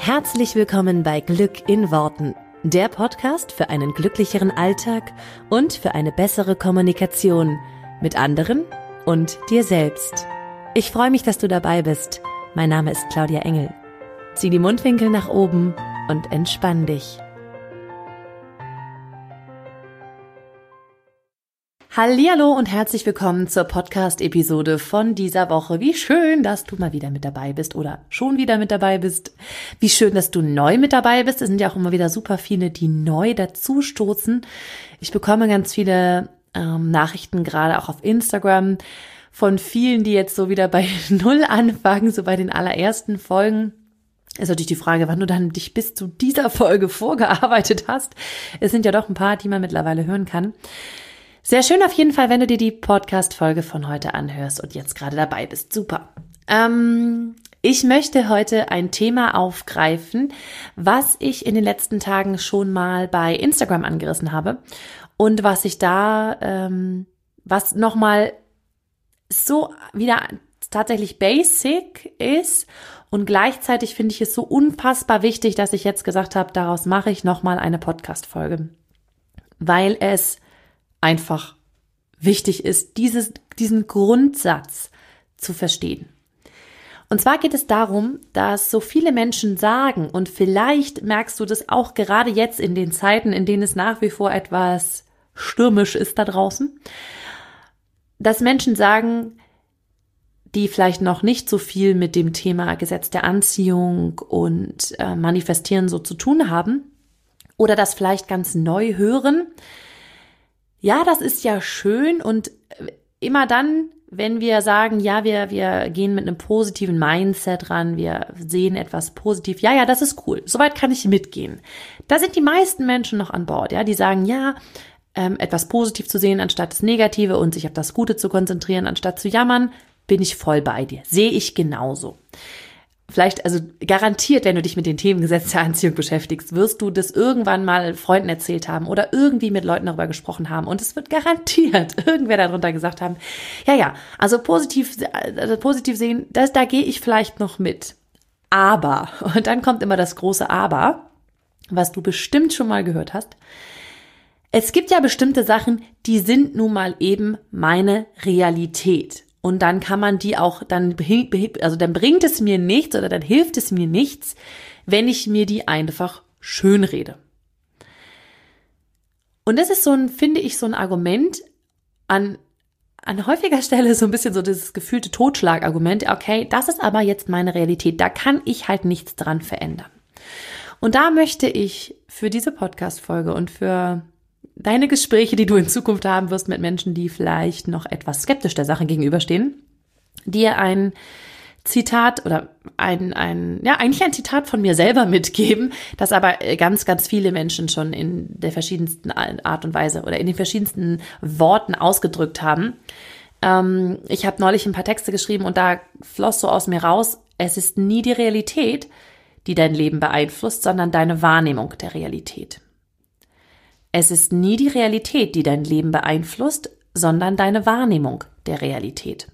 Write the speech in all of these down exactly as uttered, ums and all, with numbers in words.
Herzlich willkommen bei Glück in Worten, der Podcast für einen glücklicheren Alltag und für eine bessere Kommunikation mit anderen und dir selbst. Ich freue mich, dass du dabei bist. Mein Name ist Claudia Engel. Zieh die Mundwinkel nach oben und entspann dich. Hallihallo und herzlich willkommen zur Podcast-Episode von dieser Woche. Wie schön, dass du mal wieder mit dabei bist oder schon wieder mit dabei bist. Wie schön, dass du neu mit dabei bist. Es sind ja auch immer wieder super viele, die neu dazustoßen. Ich bekomme ganz viele ähm, Nachrichten, gerade auch auf Instagram, von vielen, die jetzt so wieder bei Null anfangen, so bei den allerersten Folgen. Ist natürlich die Frage, wann du dann dich bis zu dieser Folge vorgearbeitet hast. Es sind ja doch ein paar, die man mittlerweile hören kann. Sehr schön auf jeden Fall, wenn du dir die Podcast-Folge von heute anhörst und jetzt gerade dabei bist. Super. Ähm, ich möchte heute ein Thema aufgreifen, was ich in den letzten Tagen schon mal bei Instagram angerissen habe und was ich da, ähm, was nochmal so wieder tatsächlich basic ist und gleichzeitig finde ich es so unfassbar wichtig, dass ich jetzt gesagt habe, daraus mache ich nochmal eine Podcast-Folge, weil es einfach wichtig ist, dieses, diesen Grundsatz zu verstehen. Und zwar geht es darum, dass so viele Menschen sagen, und vielleicht merkst du das auch gerade jetzt in den Zeiten, in denen es nach wie vor etwas stürmisch ist da draußen, dass Menschen sagen, die vielleicht noch nicht so viel mit dem Thema Gesetz der Anziehung und äh, Manifestieren so zu tun haben oder das vielleicht ganz neu hören. Ja, das ist ja schön und immer dann, wenn wir sagen, ja, wir, wir gehen mit einem positiven Mindset ran, wir sehen etwas positiv, ja, ja, das ist cool, soweit kann ich mitgehen. Da sind die meisten Menschen noch an Bord, ja, die sagen, ja, ähm, etwas positiv zu sehen, anstatt das Negative und sich auf das Gute zu konzentrieren, anstatt zu jammern, bin ich voll bei dir, sehe ich genauso. Vielleicht, also garantiert, wenn du dich mit den Themen Gesetz der Anziehung beschäftigst, wirst du das irgendwann mal Freunden erzählt haben oder irgendwie mit Leuten darüber gesprochen haben und es wird garantiert irgendwer darunter gesagt haben, ja, ja, also positiv, also positiv sehen, das, da gehe ich vielleicht noch mit. Aber, und dann kommt immer das große Aber, was du bestimmt schon mal gehört hast, es gibt ja bestimmte Sachen, die sind nun mal eben meine Realität. Und dann kann man die auch, dann, also dann bringt es mir nichts oder dann hilft es mir nichts, wenn ich mir die einfach schönrede. Und das ist so ein, finde ich, so ein Argument an, an häufiger Stelle so ein bisschen so dieses gefühlte Totschlagargument. Okay, das ist aber jetzt meine Realität. Da kann ich halt nichts dran verändern. Und da möchte ich für diese Podcast-Folge und für deine Gespräche, die du in Zukunft haben wirst mit Menschen, die vielleicht noch etwas skeptisch der Sache gegenüberstehen, dir ein Zitat oder ein, ein, ja, eigentlich ein Zitat von mir selber mitgeben, das aber ganz, ganz viele Menschen schon in der verschiedensten Art und Weise oder in den verschiedensten Worten ausgedrückt haben. Ähm, ich habe neulich ein paar Texte geschrieben und da floss so aus mir raus, es ist nie die Realität, die dein Leben beeinflusst, sondern deine Wahrnehmung der Realität. Es ist nie die Realität, die dein Leben beeinflusst, sondern deine Wahrnehmung der Realität.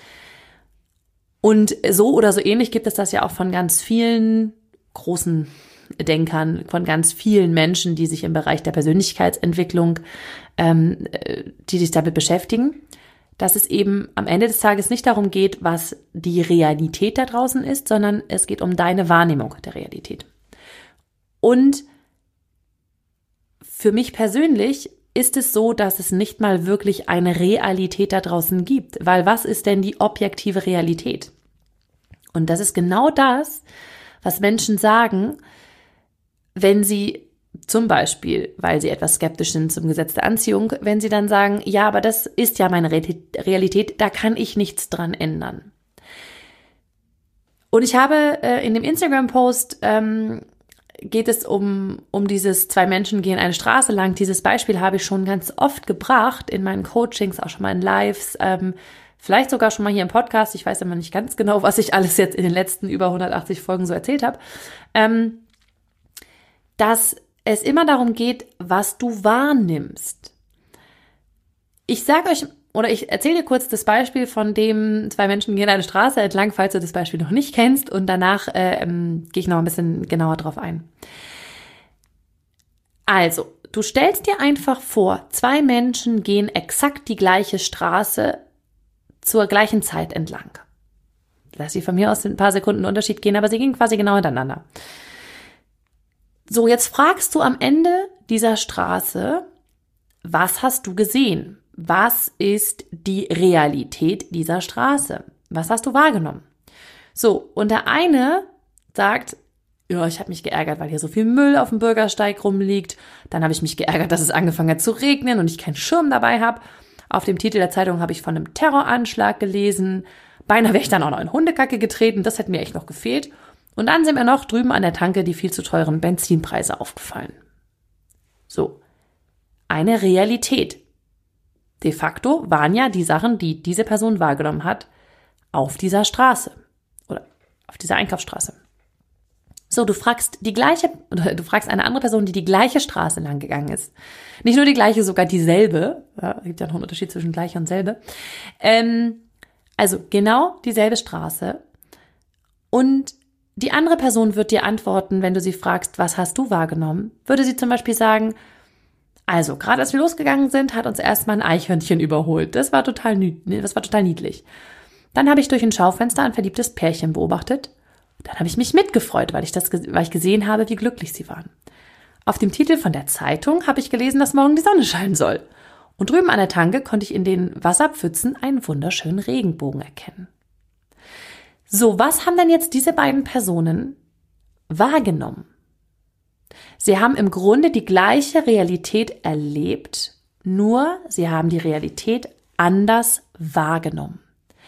Und so oder so ähnlich gibt es das ja auch von ganz vielen großen Denkern, von ganz vielen Menschen, die sich im Bereich der Persönlichkeitsentwicklung, ähm, die sich damit beschäftigen, dass es eben am Ende des Tages nicht darum geht, was die Realität da draußen ist, sondern es geht um deine Wahrnehmung der Realität. Und für mich persönlich ist es so, dass es nicht mal wirklich eine Realität da draußen gibt, weil was ist denn die objektive Realität? Und das ist genau das, was Menschen sagen, wenn sie zum Beispiel, weil sie etwas skeptisch sind zum Gesetz der Anziehung, wenn sie dann sagen, ja, aber das ist ja meine Realität, da kann ich nichts dran ändern. Und ich habe äh, in dem Instagram-Post ähm, geht es um, um dieses zwei Menschen gehen eine Straße lang. Dieses Beispiel habe ich schon ganz oft gebracht in meinen Coachings, auch schon mal in Lives, ähm, vielleicht sogar schon mal hier im Podcast. Ich weiß immer nicht ganz genau, was ich alles jetzt in den letzten über hundertachtzig Folgen so erzählt habe. Ähm, dass es immer darum geht, was du wahrnimmst. Ich sage euch oder ich erzähle dir kurz das Beispiel, von dem zwei Menschen gehen eine Straße entlang, falls du das Beispiel noch nicht kennst, und danach äh, ähm, gehe ich noch ein bisschen genauer drauf ein. Also, du stellst dir einfach vor, zwei Menschen gehen exakt die gleiche Straße zur gleichen Zeit entlang. Lass sie von mir aus ein paar Sekunden Unterschied gehen, aber sie gehen quasi genau hintereinander. So, jetzt fragst du am Ende dieser Straße, was hast du gesehen? Was ist die Realität dieser Straße? Was hast du wahrgenommen? So, und der eine sagt, ja, ich habe mich geärgert, weil hier so viel Müll auf dem Bürgersteig rumliegt. Dann habe ich mich geärgert, dass es angefangen hat zu regnen und ich keinen Schirm dabei habe. Auf dem Titel der Zeitung habe ich von einem Terroranschlag gelesen. Beinahe wäre ich dann auch noch in Hundekacke getreten. Das hätte mir echt noch gefehlt. Und dann sind mir noch drüben an der Tanke die viel zu teuren Benzinpreise aufgefallen. So, eine Realität. De facto waren ja die Sachen, die diese Person wahrgenommen hat, auf dieser Straße oder auf dieser Einkaufsstraße. So, du fragst die gleiche, oder du fragst eine andere Person, die die gleiche Straße lang gegangen ist. Nicht nur die gleiche, sogar dieselbe. Ja, es gibt ja noch einen Unterschied zwischen gleich und selbe. Ähm, also genau dieselbe Straße. Und die andere Person wird dir antworten, wenn du sie fragst, was hast du wahrgenommen? Würde sie zum Beispiel sagen, also, gerade als wir losgegangen sind, hat uns erstmal ein Eichhörnchen überholt. Das war total, das war total niedlich. Dann habe ich durch ein Schaufenster ein verliebtes Pärchen beobachtet. Dann habe ich mich mitgefreut, weil ich, das, weil ich gesehen habe, wie glücklich sie waren. Auf dem Titel von der Zeitung habe ich gelesen, dass morgen die Sonne scheinen soll. Und drüben an der Tanke konnte ich in den Wasserpfützen einen wunderschönen Regenbogen erkennen. So, was haben denn jetzt diese beiden Personen wahrgenommen? Sie haben im Grunde die gleiche Realität erlebt, nur sie haben die Realität anders wahrgenommen.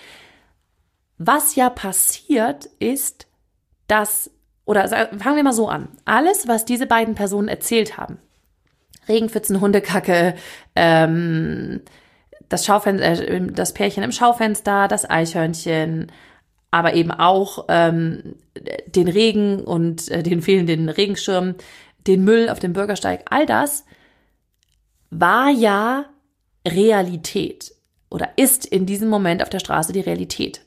Was ja passiert ist, dass, oder fangen wir mal so an, alles, was diese beiden Personen erzählt haben, Regenpfützen, Hundekacke, ähm, das, Schaufenster, äh, das Pärchen im Schaufenster, das Eichhörnchen, aber eben auch ähm, den Regen und äh, den fehlenden Regenschirm, den Müll auf dem Bürgersteig, all das war ja Realität oder ist in diesem Moment auf der Straße die Realität.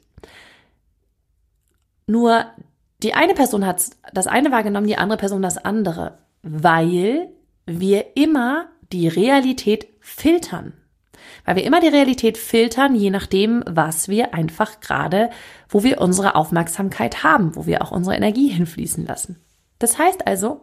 Nur die eine Person hat das eine wahrgenommen, die andere Person das andere, weil wir immer die Realität filtern. Weil wir immer die Realität filtern, je nachdem, was wir einfach gerade, wo wir unsere Aufmerksamkeit haben, wo wir auch unsere Energie hinfließen lassen. Das heißt also,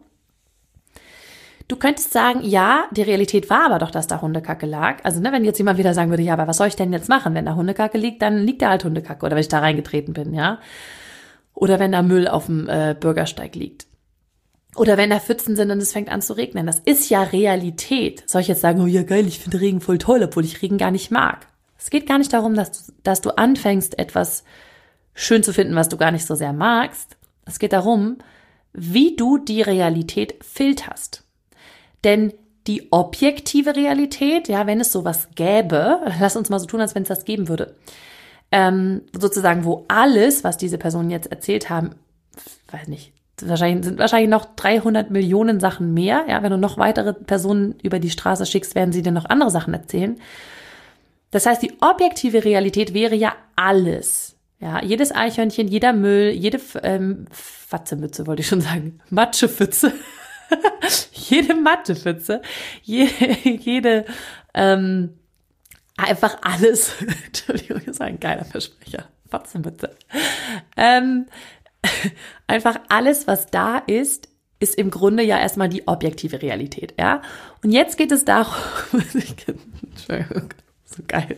du könntest sagen, ja, die Realität war aber doch, dass da Hundekacke lag. Also ne, wenn jetzt jemand wieder sagen würde, ja, aber was soll ich denn jetzt machen? Wenn da Hundekacke liegt, dann liegt da halt Hundekacke. Oder wenn ich da reingetreten bin, ja. Oder wenn da Müll auf dem äh, Bürgersteig liegt. Oder wenn da Pfützen sind und es fängt an zu regnen. Das ist ja Realität. Soll ich jetzt sagen, oh ja geil, ich finde Regen voll toll, obwohl ich Regen gar nicht mag. Es geht gar nicht darum, dass du, dass du anfängst, etwas schön zu finden, was du gar nicht so sehr magst. Es geht darum, wie du die Realität filterst. Denn die objektive Realität, ja, wenn es sowas gäbe, lass uns mal so tun, als wenn es das geben würde, ähm, sozusagen, wo alles, was diese Personen jetzt erzählt haben, weiß nicht, wahrscheinlich sind wahrscheinlich noch dreihundert Millionen Sachen mehr, ja, wenn du noch weitere Personen über die Straße schickst, werden sie dir noch andere Sachen erzählen. Das heißt, die objektive Realität wäre ja alles, ja, jedes Eichhörnchen, jeder Müll, jede ähm, Fatzemütze, wollte ich schon sagen, Matschepfütze. Jede Mattepfütze, jede, jede ähm, einfach alles, Entschuldigung, das war ein geiler Versprecher, Fatzemütze. Ähm, einfach alles, was da ist, ist im Grunde ja erstmal die objektive Realität, ja. Und jetzt geht es darum, Entschuldigung, so geil.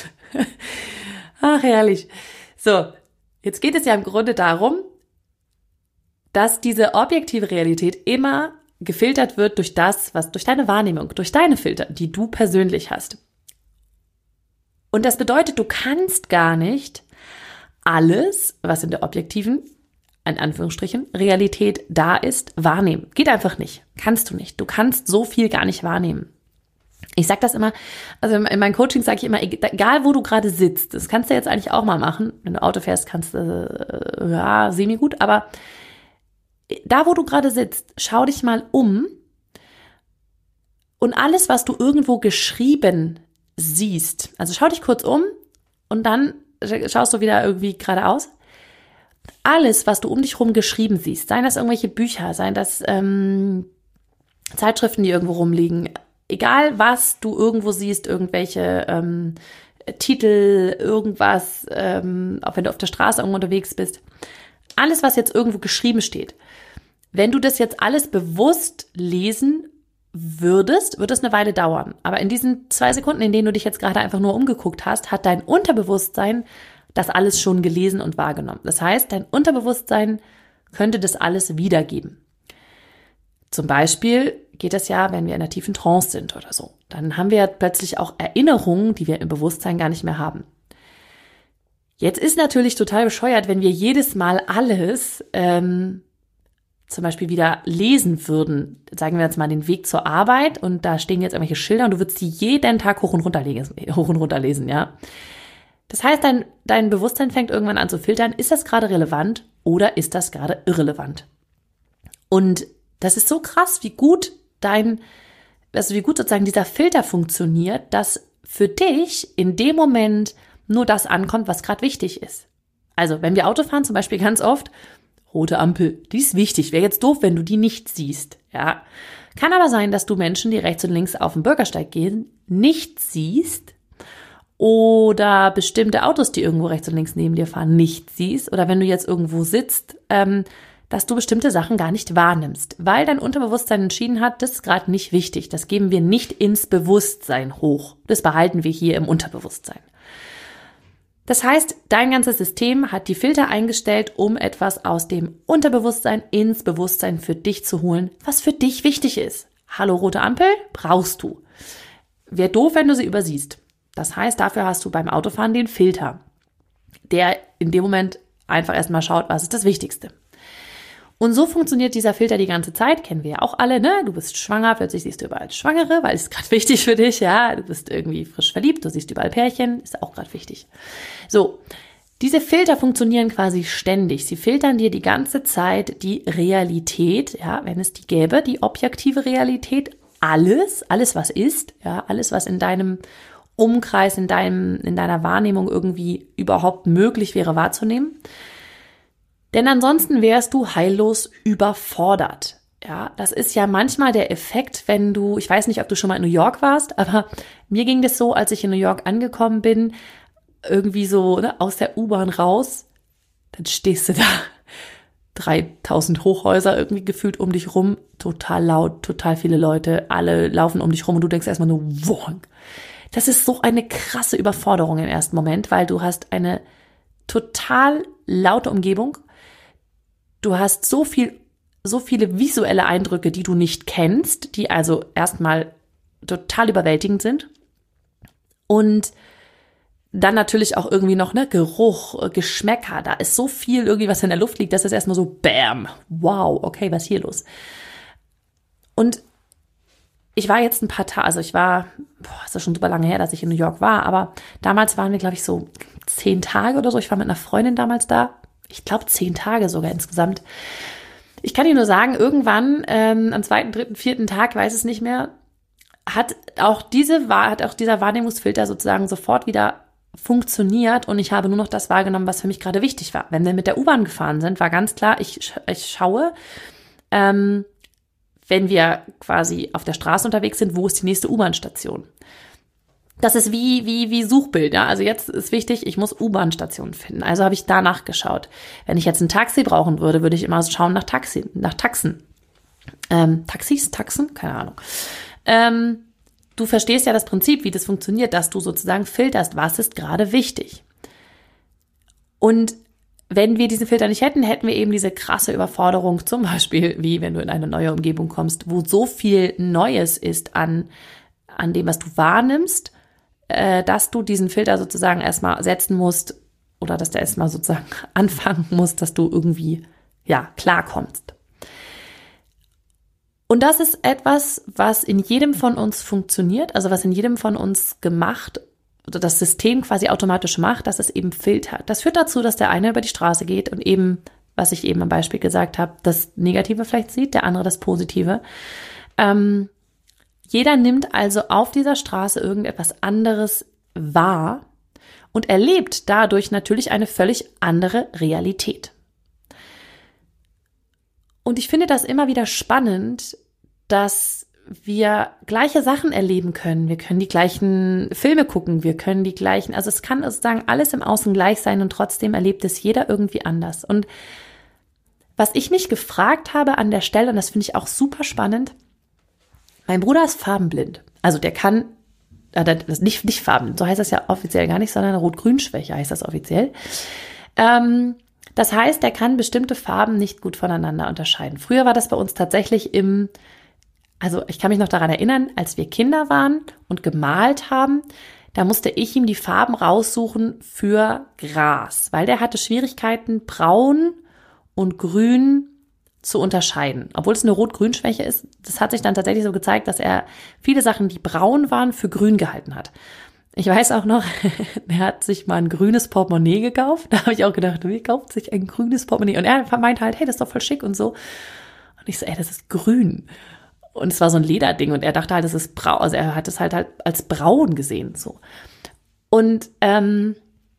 Ach, herrlich. So, jetzt geht es ja im Grunde darum, dass diese objektive Realität immer gefiltert wird durch das, was durch deine Wahrnehmung, durch deine Filter, die du persönlich hast. Und das bedeutet, du kannst gar nicht alles, was in der objektiven, in Anführungsstrichen, Realität da ist, wahrnehmen. Geht einfach nicht. Kannst du nicht. Du kannst so viel gar nicht wahrnehmen. Ich sag das immer, also in meinem Coaching sage ich immer, egal wo du gerade sitzt, das kannst du jetzt eigentlich auch mal machen. Wenn du Auto fährst, kannst du, äh, ja, semi gut, aber da, wo du gerade sitzt, schau dich mal um und alles, was du irgendwo geschrieben siehst, also schau dich kurz um und dann schaust du wieder irgendwie geradeaus. Alles, was du um dich herum geschrieben siehst, seien das irgendwelche Bücher, seien das ähm, Zeitschriften, die irgendwo rumliegen, egal was du irgendwo siehst, irgendwelche ähm, Titel, irgendwas, ähm, auch wenn du auf der Straße irgendwo unterwegs bist, alles, was jetzt irgendwo geschrieben steht, wenn du das jetzt alles bewusst lesen würdest, wird es eine Weile dauern. Aber in diesen zwei Sekunden, in denen du dich jetzt gerade einfach nur umgeguckt hast, hat dein Unterbewusstsein das alles schon gelesen und wahrgenommen. Das heißt, dein Unterbewusstsein könnte das alles wiedergeben. Zum Beispiel geht das ja, wenn wir in einer tiefen Trance sind oder so. Dann haben wir ja plötzlich auch Erinnerungen, die wir im Bewusstsein gar nicht mehr haben. Jetzt ist natürlich total bescheuert, wenn wir jedes Mal alles ähm, zum Beispiel wieder lesen würden. Sagen wir jetzt mal den Weg zur Arbeit und da stehen jetzt irgendwelche Schilder und du würdest die jeden Tag hoch und runter lesen, hoch und runter lesen, ja. Das heißt, dein, dein Bewusstsein fängt irgendwann an zu filtern, ist das gerade relevant oder ist das gerade irrelevant? Und das ist so krass, wie gut dein, also wie gut sozusagen dieser Filter funktioniert, dass für dich in dem Moment nur das ankommt, was gerade wichtig ist. Also, wenn wir Auto fahren, zum Beispiel ganz oft, rote Ampel, die ist wichtig. Wäre jetzt doof, wenn du die nicht siehst, ja. Kann aber sein, dass du Menschen, die rechts und links auf den Bürgersteig gehen, nicht siehst oder bestimmte Autos, die irgendwo rechts und links neben dir fahren, nicht siehst oder wenn du jetzt irgendwo sitzt, ähm, dass du bestimmte Sachen gar nicht wahrnimmst, weil dein Unterbewusstsein entschieden hat, das ist gerade nicht wichtig, das geben wir nicht ins Bewusstsein hoch, das behalten wir hier im Unterbewusstsein. Das heißt, dein ganzes System hat die Filter eingestellt, um etwas aus dem Unterbewusstsein ins Bewusstsein für dich zu holen, was für dich wichtig ist. Hallo, rote Ampel, brauchst du. Wäre doof, wenn du sie übersiehst. Das heißt, dafür hast du beim Autofahren den Filter, der in dem Moment einfach erstmal schaut, was ist das Wichtigste. Und so funktioniert dieser Filter die ganze Zeit, kennen wir ja auch alle, ne? Du bist schwanger, plötzlich siehst du überall Schwangere, weil es gerade wichtig für dich, ja? Du bist irgendwie frisch verliebt, du siehst überall Pärchen, ist auch gerade wichtig. So, diese Filter funktionieren quasi ständig. Sie filtern dir die ganze Zeit die Realität, ja, wenn es die gäbe, die objektive Realität, alles, alles was ist, ja, alles was in deinem Umkreis, in deinem, in deiner Wahrnehmung irgendwie überhaupt möglich wäre wahrzunehmen. Denn ansonsten wärst du heillos überfordert. Ja, das ist ja manchmal der Effekt, wenn du, ich weiß nicht, ob du schon mal in New York warst, aber mir ging das so, als ich in New York angekommen bin, irgendwie so, ne, aus der U-Bahn raus, dann stehst du da, dreitausend Hochhäuser irgendwie gefühlt um dich rum, total laut, total viele Leute, alle laufen um dich rum und du denkst erstmal nur, wow. Das ist so eine krasse Überforderung im ersten Moment, weil du hast eine total laute Umgebung. Du hast so viel, so viele visuelle Eindrücke, die du nicht kennst, die also erstmal total überwältigend sind. Und dann natürlich auch irgendwie noch, ne, Geruch, Geschmäcker. Da ist so viel irgendwie, was in der Luft liegt, dass es erstmal so bam, wow, okay, was ist hier los? Und ich war jetzt ein paar Tage, also ich war, boah, ist ja schon super lange her, dass ich in New York war, aber damals waren wir, glaube ich, so zehn Tage oder so. Ich war mit einer Freundin damals da. Ich glaube, zehn Tage sogar insgesamt. Ich kann dir nur sagen, irgendwann ähm, am zweiten, dritten, vierten Tag, weiß es nicht mehr, hat auch diese hat auch dieser Wahrnehmungsfilter sozusagen sofort wieder funktioniert und ich habe nur noch das wahrgenommen, was für mich gerade wichtig war. Wenn wir mit der U-Bahn gefahren sind, war ganz klar, ich, ich schaue, ähm, wenn wir quasi auf der Straße unterwegs sind, wo ist die nächste U-Bahn-Station? Das ist wie, wie, wie Suchbild, ja. Also jetzt ist wichtig, ich muss U-Bahn-Stationen finden. Also habe ich danach geschaut. Wenn ich jetzt ein Taxi brauchen würde, würde ich immer schauen nach Taxi, nach Taxen. Ähm, Taxis, Taxen? Keine Ahnung. Ähm, du verstehst ja das Prinzip, wie das funktioniert, dass du sozusagen filterst, was ist gerade wichtig. Und wenn wir diesen Filter nicht hätten, hätten wir eben diese krasse Überforderung, zum Beispiel wie wenn du in eine neue Umgebung kommst, wo so viel Neues ist an, an dem, was du wahrnimmst, äh, dass du diesen Filter sozusagen erstmal setzen musst oder dass der erstmal sozusagen anfangen muss, dass du irgendwie, ja, klarkommst. Und das ist etwas, was in jedem von uns funktioniert, also was in jedem von uns gemacht oder das System quasi automatisch macht, dass es eben filtert. Das führt dazu, dass der eine über die Straße geht und eben, was ich eben am Beispiel gesagt habe, das Negative vielleicht sieht, der andere das Positive. Ähm, Jeder nimmt also auf dieser Straße irgendetwas anderes wahr und erlebt dadurch natürlich eine völlig andere Realität. Und ich finde das immer wieder spannend, dass wir gleiche Sachen erleben können. Wir können die gleichen Filme gucken, wir können die gleichen, also es kann sozusagen alles im Außen gleich sein und trotzdem erlebt es jeder irgendwie anders. Und was ich mich gefragt habe an der Stelle, und das finde ich auch super spannend, mein Bruder ist farbenblind. Also der kann, äh, das ist nicht, nicht farbenblind, so heißt das ja offiziell gar nicht, sondern Rot-Grün-Schwäche heißt das offiziell. Ähm, das heißt, der kann bestimmte Farben nicht gut voneinander unterscheiden. Früher war das bei uns tatsächlich im, also ich kann mich noch daran erinnern, als wir Kinder waren und gemalt haben, da musste ich ihm die Farben raussuchen für Gras, weil der hatte Schwierigkeiten, braun und grün zu unterscheiden. Obwohl es eine Rot-Grün-Schwäche ist, das hat sich dann tatsächlich so gezeigt, dass er viele Sachen, die braun waren, für grün gehalten hat. Ich weiß auch noch, er hat sich mal ein grünes Portemonnaie gekauft. Da habe ich auch gedacht, wie kauft sich ein grünes Portemonnaie? Und er meinte halt, hey, das ist doch voll schick und so. Und ich so, ey, das ist grün. Und es war so ein Lederding und er dachte halt, das ist braun. Also er hat es halt, halt als braun gesehen, so. Und, ähm,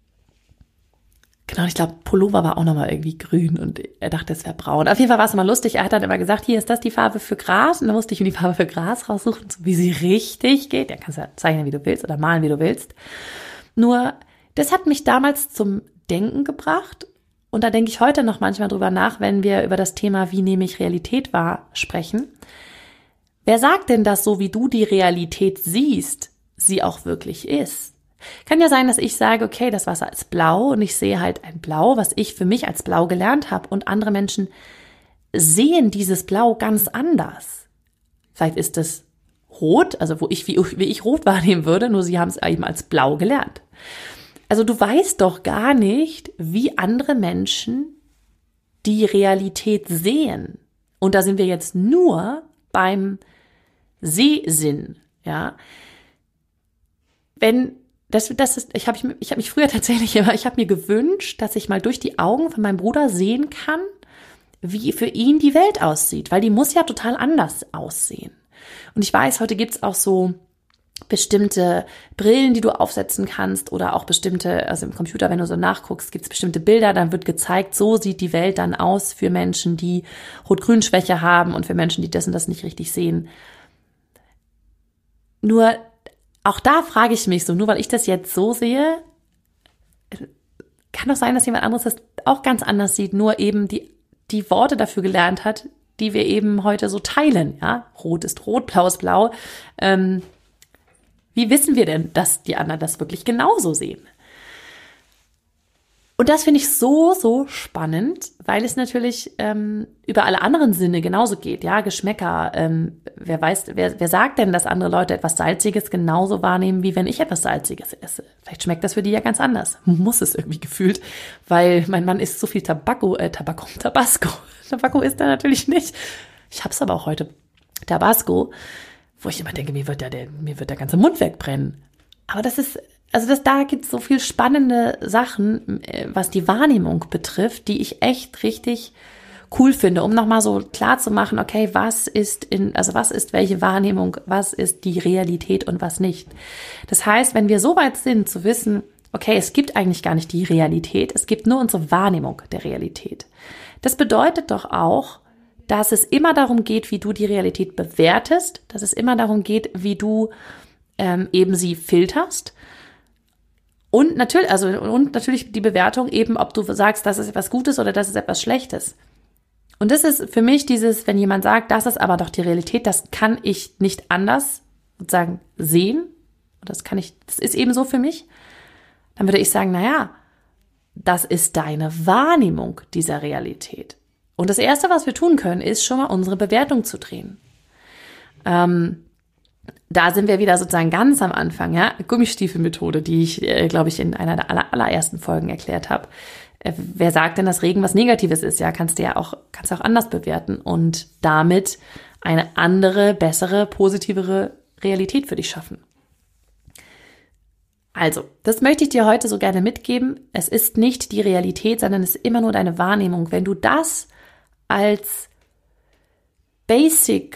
genau, ich glaube, Pullover war auch nochmal irgendwie grün und er dachte, es wäre braun. Auf jeden Fall war es immer lustig. Er hat dann immer gesagt, hier ist das die Farbe für Gras. Und dann musste ich ihm die Farbe für Gras raussuchen, so wie sie richtig geht. Ja, kannst ja zeichnen, wie du willst oder malen, wie du willst. Nur, das hat mich damals zum Denken gebracht. Und da denke ich heute noch manchmal drüber nach, wenn wir über das Thema, wie nehme ich Realität wahr, sprechen. Wer sagt denn, dass so wie du die Realität siehst, sie auch wirklich ist? Kann ja sein, dass ich sage, okay, das Wasser ist blau und ich sehe halt ein Blau, was ich für mich als blau gelernt habe und andere Menschen sehen dieses Blau ganz anders. Vielleicht ist es rot, also wo ich, wie, wie ich rot wahrnehmen würde, nur sie haben es eben als blau gelernt. Also du weißt doch gar nicht, wie andere Menschen die Realität sehen. Und da sind wir jetzt nur beim Sehsinn, ja. Wenn Das, das ist, ich habe ich hab mich früher tatsächlich immer, ich habe mir gewünscht, dass ich mal durch die Augen von meinem Bruder sehen kann, wie für ihn die Welt aussieht, weil die muss ja total anders aussehen. Und ich weiß, heute gibt's auch so bestimmte Brillen, die du aufsetzen kannst oder auch bestimmte, also im Computer, wenn du so nachguckst, gibt's bestimmte Bilder, dann wird gezeigt, so sieht die Welt dann aus für Menschen, die Rot-Grün-Schwäche haben und für Menschen, die das und das nicht richtig sehen. Nur auch da frage ich mich so, nur weil ich das jetzt so sehe, kann doch sein, dass jemand anderes das auch ganz anders sieht, nur eben die, die Worte dafür gelernt hat, die wir eben heute so teilen. Ja, rot ist rot, blau ist blau. Ähm, wie wissen wir denn, dass die anderen das wirklich genauso sehen? Und das finde ich so, so spannend, weil es natürlich ähm, über alle anderen Sinne genauso geht. Ja, Geschmäcker. Ähm, wer weiß, wer, wer sagt denn, dass andere Leute etwas Salziges genauso wahrnehmen, wie wenn ich etwas Salziges esse? Vielleicht schmeckt das für die ja ganz anders. Muss es irgendwie gefühlt, weil mein Mann isst so viel Tabako, äh, Tabako, Tabasco. Tabako isst er natürlich nicht. Ich hab's aber auch heute. Tabasco, wo ich immer denke, mir wird der, der, mir wird der ganze Mund wegbrennen. Aber das ist, also das, da gibt es so viel spannende Sachen, was die Wahrnehmung betrifft, die ich echt richtig cool finde, um nochmal so klar zu machen, okay, was ist in, also was ist welche Wahrnehmung, was ist die Realität und was nicht. Das heißt, wenn wir so weit sind zu wissen, okay, es gibt eigentlich gar nicht die Realität, es gibt nur unsere Wahrnehmung der Realität. Das bedeutet doch auch, dass es immer darum geht, wie du die Realität bewertest, dass es immer darum geht, wie du ähm, eben sie filterst. Und natürlich, also, und natürlich die Bewertung eben, ob du sagst, das ist etwas Gutes oder das ist etwas Schlechtes. Und das ist für mich dieses, wenn jemand sagt, das ist aber doch die Realität, das kann ich nicht anders sozusagen sehen. Und das kann ich, das ist eben so für mich. Dann würde ich sagen, naja, das ist deine Wahrnehmung dieser Realität. Und das Erste, was wir tun können, ist schon mal unsere Bewertung zu drehen. Ähm, Da sind wir wieder sozusagen ganz am Anfang, ja, Gummistiefelmethode, die ich, äh, glaube ich, in einer der aller, allerersten Folgen erklärt habe. Äh, wer sagt denn, dass Regen was Negatives ist? Ja, kannst du ja auch, kannst du auch anders bewerten und damit eine andere, bessere, positivere Realität für dich schaffen. Also, das möchte ich dir heute so gerne mitgeben. Es ist nicht die Realität, sondern es ist immer nur deine Wahrnehmung. Wenn du das als Basic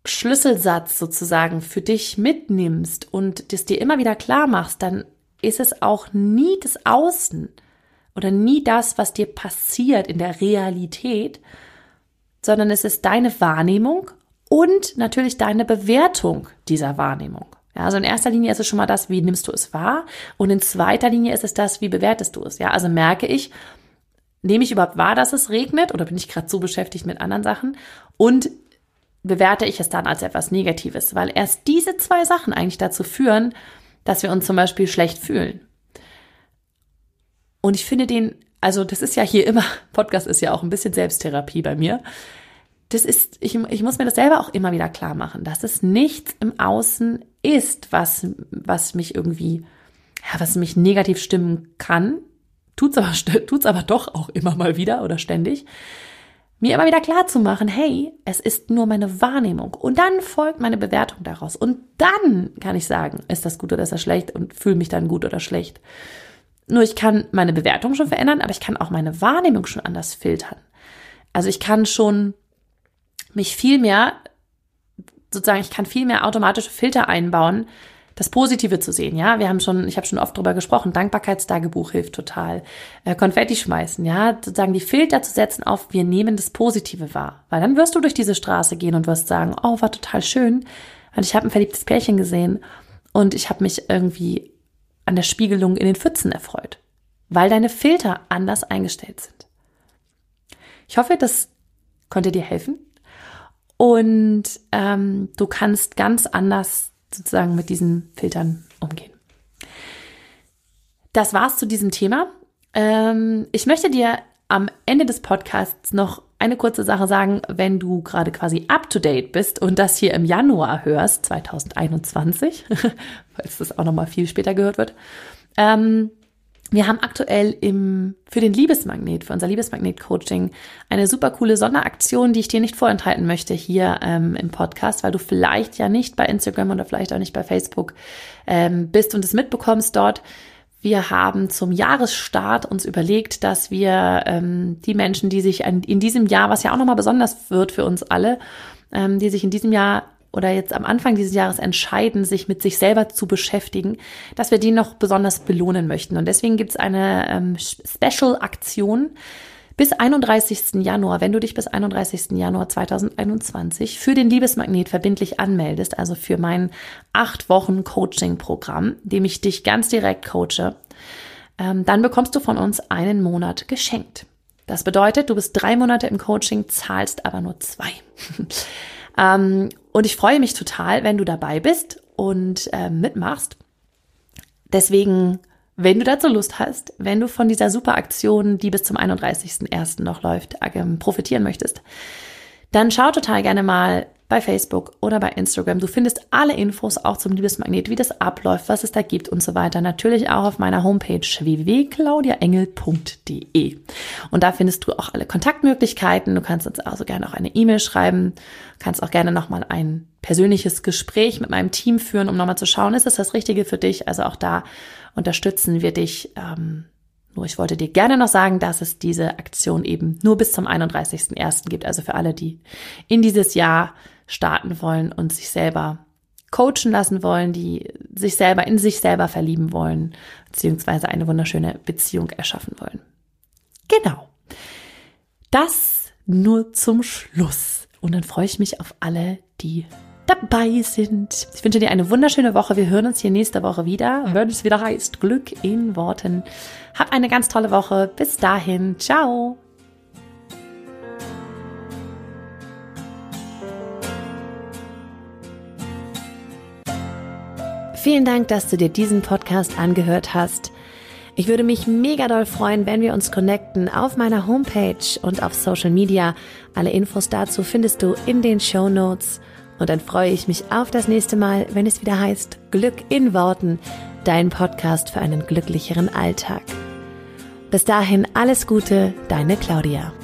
Schlüsselsatz sozusagen für dich mitnimmst und das dir immer wieder klar machst, dann ist es auch nie das Außen oder nie das, was dir passiert in der Realität, sondern es ist deine Wahrnehmung und natürlich deine Bewertung dieser Wahrnehmung. Ja, also in erster Linie ist es schon mal das, wie nimmst du es wahr, und in zweiter Linie ist es das, wie bewertest du es. Ja, also merke ich, nehme ich überhaupt wahr, dass es regnet, oder bin ich gerade so beschäftigt mit anderen Sachen, und bewerte ich es dann als etwas Negatives, weil erst diese zwei Sachen eigentlich dazu führen, dass wir uns zum Beispiel schlecht fühlen. Und ich finde den, also das ist ja hier immer, Podcast ist ja auch ein bisschen Selbsttherapie bei mir. Das ist, ich, ich muss mir das selber auch immer wieder klar machen, dass es nichts im Außen ist, was, was mich irgendwie, ja, was mich negativ stimmen kann. Tut's aber, tut's aber doch auch immer mal wieder oder ständig. Mir immer wieder klar zu machen, hey, es ist nur meine Wahrnehmung. Und dann folgt meine Bewertung daraus. Und dann kann ich sagen, ist das gut oder ist das schlecht, und fühle mich dann gut oder schlecht. Nur ich kann meine Bewertung schon verändern, aber ich kann auch meine Wahrnehmung schon anders filtern. Also ich kann schon mich viel mehr, sozusagen, ich kann viel mehr automatische Filter einbauen, das Positive zu sehen, ja. Wir haben schon, ich habe schon oft drüber gesprochen, Dankbarkeitstagebuch hilft total. Äh, Konfetti schmeißen, ja, sozusagen die Filter zu setzen auf, wir nehmen das Positive wahr. Weil dann wirst du durch diese Straße gehen und wirst sagen, oh, war total schön. Und ich habe ein verliebtes Pärchen gesehen und ich habe mich irgendwie an der Spiegelung in den Pfützen erfreut. Weil deine Filter anders eingestellt sind. Ich hoffe, das konnte dir helfen. Und ähm, du kannst ganz anders sozusagen mit diesen Filtern umgehen. Das war's zu diesem Thema. Ähm, ich möchte dir am Ende des Podcasts noch eine kurze Sache sagen, wenn du gerade quasi up to date bist und das hier im Januar hörst, zwanzig einundzwanzig, falls das auch nochmal viel später gehört wird. Ähm, Wir haben aktuell im, für den Liebesmagnet, für unser Liebesmagnet-Coaching eine super coole Sonderaktion, die ich dir nicht vorenthalten möchte hier ähm, im Podcast, weil du vielleicht ja nicht bei Instagram oder vielleicht auch nicht bei Facebook ähm, bist und es mitbekommst dort. Wir haben zum Jahresstart uns überlegt, dass wir ähm, die Menschen, die sich in, in diesem Jahr, was ja auch nochmal besonders wird für uns alle, ähm, die sich in diesem Jahr oder jetzt am Anfang dieses Jahres entscheiden, sich mit sich selber zu beschäftigen, dass wir die noch besonders belohnen möchten. Und deswegen gibt es eine ähm, Special-Aktion bis einunddreißigsten Januar, wenn du dich bis einunddreißigsten Januar zweitausendeinundzwanzig für den Liebesmagnet verbindlich anmeldest, also für mein acht Wochen Coaching-Programm, dem ich dich ganz direkt coache, ähm, dann bekommst du von uns einen Monat geschenkt. Das bedeutet, du bist drei Monate im Coaching, zahlst aber nur zwei. ähm, Und ich freue mich total, wenn du dabei bist und äh, mitmachst. Deswegen, wenn du dazu Lust hast, wenn du von dieser super Aktion, die bis zum einunddreißigsten ersten noch läuft, äh, profitieren möchtest, dann schau total gerne mal bei Facebook oder bei Instagram. Du findest alle Infos auch zum Liebesmagnet, wie das abläuft, was es da gibt und so weiter. Natürlich auch auf meiner Homepage w w w punkt claudia engel punkt d e. Und da findest du auch alle Kontaktmöglichkeiten. Du kannst uns also gerne auch eine E-Mail schreiben, kannst auch gerne nochmal ein persönliches Gespräch mit meinem Team führen, um nochmal zu schauen, ist das das Richtige für dich? Also auch da unterstützen wir dich. Ähm, nur ich wollte dir gerne noch sagen, dass es diese Aktion eben nur bis zum einunddreißigsten ersten gibt. Also für alle, die in dieses Jahr starten wollen und sich selber coachen lassen wollen, die sich selber in sich selber verlieben wollen, beziehungsweise eine wunderschöne Beziehung erschaffen wollen. Genau. Das nur zum Schluss. Und dann freue ich mich auf alle, die dabei sind. Ich wünsche dir eine wunderschöne Woche. Wir hören uns hier nächste Woche wieder, wenn es wieder heißt Glück in Worten. Hab eine ganz tolle Woche. Bis dahin. Ciao. Vielen Dank, dass du dir diesen Podcast angehört hast. Ich würde mich mega doll freuen, wenn wir uns connecten auf meiner Homepage und auf Social Media. Alle Infos dazu findest du in den Shownotes. Und dann freue ich mich auf das nächste Mal, wenn es wieder heißt Glück in Worten, dein Podcast für einen glücklicheren Alltag. Bis dahin alles Gute, deine Claudia.